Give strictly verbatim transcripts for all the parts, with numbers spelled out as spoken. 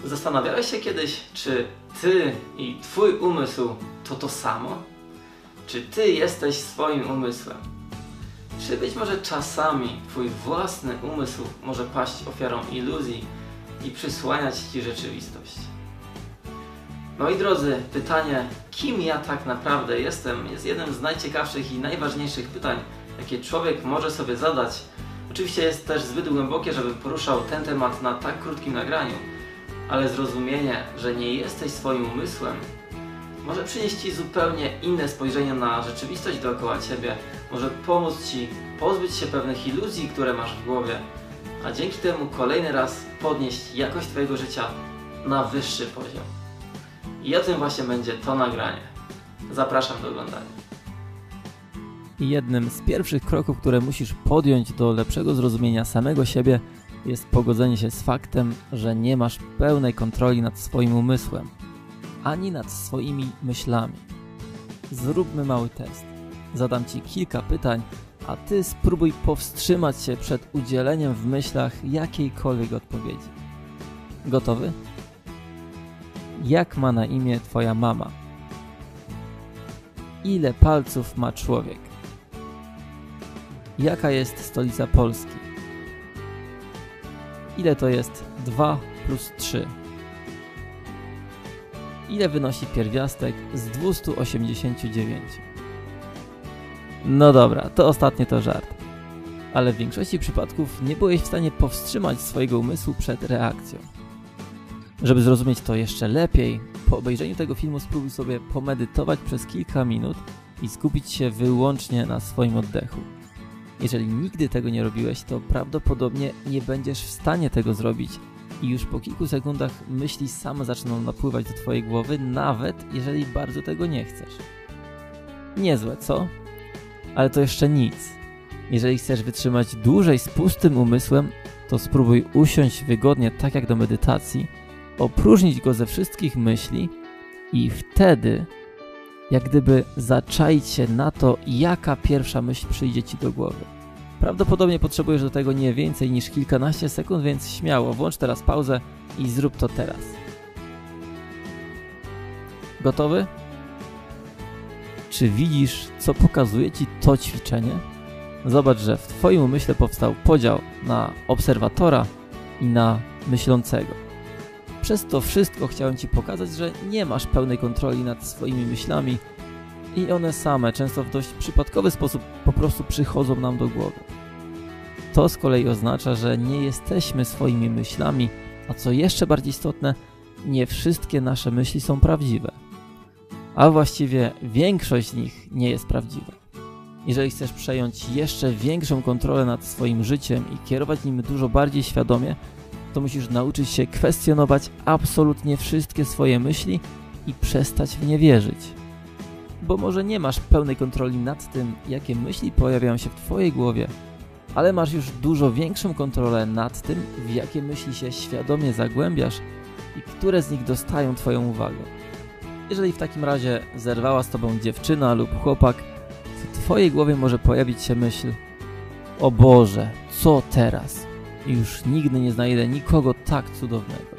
Zastanawiałeś się kiedyś, czy ty i twój umysł to to samo? Czy ty jesteś swoim umysłem? Czy być może czasami twój własny umysł może paść ofiarą iluzji i przysłaniać ci rzeczywistość? Moi drodzy, pytanie, kim ja tak naprawdę jestem, jest jednym z najciekawszych i najważniejszych pytań, jakie człowiek może sobie zadać. Oczywiście jest też zbyt głębokie, żebym poruszał ten temat na tak krótkim nagraniu, ale zrozumienie, że nie jesteś swoim umysłem, może przynieść ci zupełnie inne spojrzenie na rzeczywistość dookoła ciebie, może pomóc ci pozbyć się pewnych iluzji, które masz w głowie, a dzięki temu kolejny raz podnieść jakość twojego życia na wyższy poziom. I o tym właśnie będzie to nagranie. Zapraszam do oglądania. Jednym z pierwszych kroków, które musisz podjąć do lepszego zrozumienia samego siebie, jest pogodzenie się z faktem, że nie masz pełnej kontroli nad swoim umysłem, ani nad swoimi myślami. Zróbmy mały test. Zadam ci kilka pytań, a ty spróbuj powstrzymać się przed udzieleniem w myślach jakiejkolwiek odpowiedzi. Gotowy? Jak ma na imię twoja mama? Ile palców ma człowiek? Jaka jest stolica Polski? Ile to jest dwa plus trzy? Ile wynosi pierwiastek z dwustu osiemdziesięciu dziewięciu? No dobra, to ostatnie to żart. Ale w większości przypadków nie byłeś w stanie powstrzymać swojego umysłu przed reakcją. Żeby zrozumieć to jeszcze lepiej, po obejrzeniu tego filmu spróbuj sobie pomedytować przez kilka minut i skupić się wyłącznie na swoim oddechu. Jeżeli nigdy tego nie robiłeś, to prawdopodobnie nie będziesz w stanie tego zrobić i już po kilku sekundach myśli same zaczną napływać do twojej głowy, nawet jeżeli bardzo tego nie chcesz. Niezłe, co? Ale to jeszcze nic. Jeżeli chcesz wytrzymać dłużej z pustym umysłem, to spróbuj usiąść wygodnie tak jak do medytacji, opróżnić go ze wszystkich myśli i wtedy jak gdyby zaczaić się na to, jaka pierwsza myśl przyjdzie ci do głowy. Prawdopodobnie potrzebujesz do tego nie więcej niż kilkanaście sekund, więc śmiało, włącz teraz pauzę i zrób to teraz. Gotowy? Czy widzisz, co pokazuje ci to ćwiczenie? Zobacz, że w twoim umyśle powstał podział na obserwatora i na myślącego. Przez to wszystko chciałem ci pokazać, że nie masz pełnej kontroli nad swoimi myślami i one same, często w dość przypadkowy sposób, po prostu przychodzą nam do głowy. To z kolei oznacza, że nie jesteśmy swoimi myślami, a co jeszcze bardziej istotne, nie wszystkie nasze myśli są prawdziwe. A właściwie większość z nich nie jest prawdziwa. Jeżeli chcesz przejąć jeszcze większą kontrolę nad swoim życiem i kierować nim dużo bardziej świadomie, to musisz nauczyć się kwestionować absolutnie wszystkie swoje myśli i przestać w nie wierzyć. Bo może nie masz pełnej kontroli nad tym, jakie myśli pojawiają się w twojej głowie, ale masz już dużo większą kontrolę nad tym, w jakie myśli się świadomie zagłębiasz i które z nich dostają twoją uwagę. Jeżeli w takim razie zerwała z tobą dziewczyna lub chłopak, w twojej głowie może pojawić się myśl: o Boże, co teraz? Już nigdy nie znajdę nikogo tak cudownego.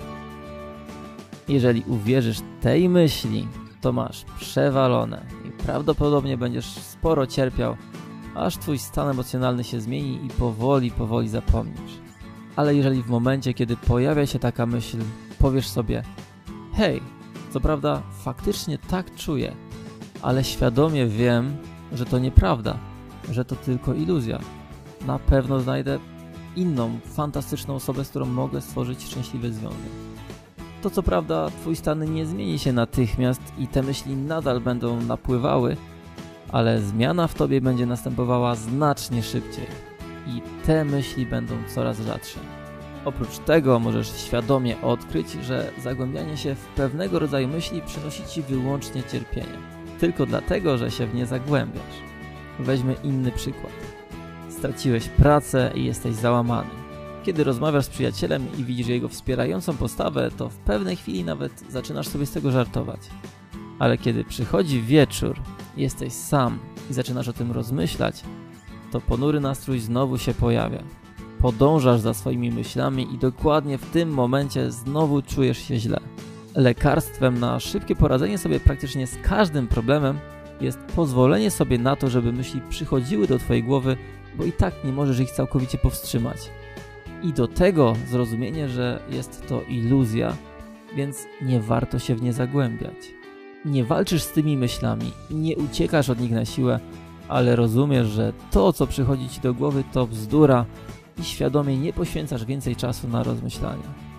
Jeżeli uwierzysz tej myśli, to masz przewalone i prawdopodobnie będziesz sporo cierpiał, aż twój stan emocjonalny się zmieni i powoli, powoli zapomnisz. Ale jeżeli w momencie, kiedy pojawia się taka myśl, powiesz sobie: hej, co prawda faktycznie tak czuję, ale świadomie wiem, że to nieprawda, że to tylko iluzja. Na pewno znajdę inną, fantastyczną osobę, z którą mogę stworzyć szczęśliwy związek. To co prawda twój stan nie zmieni się natychmiast i te myśli nadal będą napływały, ale zmiana w tobie będzie następowała znacznie szybciej i te myśli będą coraz rzadsze. Oprócz tego możesz świadomie odkryć, że zagłębianie się w pewnego rodzaju myśli przynosi ci wyłącznie cierpienie. Tylko dlatego, że się w nie zagłębiasz. Weźmy inny przykład. Straciłeś pracę i jesteś załamany. Kiedy rozmawiasz z przyjacielem i widzisz jego wspierającą postawę, to w pewnej chwili nawet zaczynasz sobie z tego żartować. Ale kiedy przychodzi wieczór, jesteś sam i zaczynasz o tym rozmyślać, to ponury nastrój znowu się pojawia. podążasz za swoimi myślami i dokładnie w tym momencie znowu czujesz się źle. Lekarstwem na szybkie poradzenie sobie praktycznie z każdym problemem jest pozwolenie sobie na to, żeby myśli przychodziły do twojej głowy, bo i tak nie możesz ich całkowicie powstrzymać. I do tego zrozumienie, że jest to iluzja, więc nie warto się w nie zagłębiać. Nie walczysz z tymi myślami, nie uciekasz od nich na siłę, ale rozumiesz, że to, co przychodzi ci do głowy, to bzdura i świadomie nie poświęcasz więcej czasu na rozmyślania.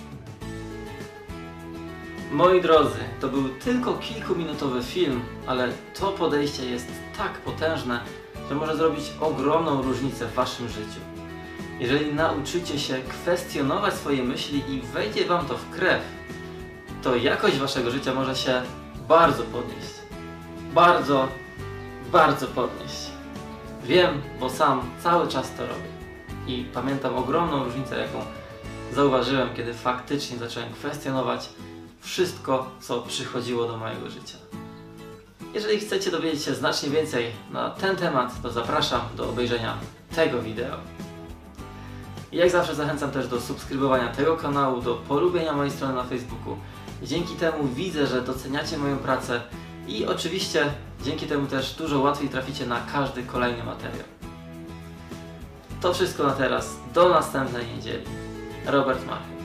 Moi drodzy, to był tylko kilkuminutowy film, ale to podejście jest tak potężne, że może zrobić ogromną różnicę w waszym życiu. Jeżeli nauczycie się kwestionować swoje myśli i wejdzie wam to w krew, to jakość waszego życia może się bardzo podnieść. Bardzo, bardzo podnieść. Wiem, bo sam cały czas to robię. I pamiętam ogromną różnicę, jaką zauważyłem, kiedy faktycznie zacząłem kwestionować wszystko, co przychodziło do mojego życia. Jeżeli chcecie dowiedzieć się znacznie więcej na ten temat, to zapraszam do obejrzenia tego wideo. I jak zawsze zachęcam też do subskrybowania tego kanału, do polubienia mojej strony na Facebooku. Dzięki temu widzę, że doceniacie moją pracę i oczywiście dzięki temu też dużo łatwiej traficie na każdy kolejny materiał. To wszystko na teraz. Do następnej niedzieli. Robert Marchewicz.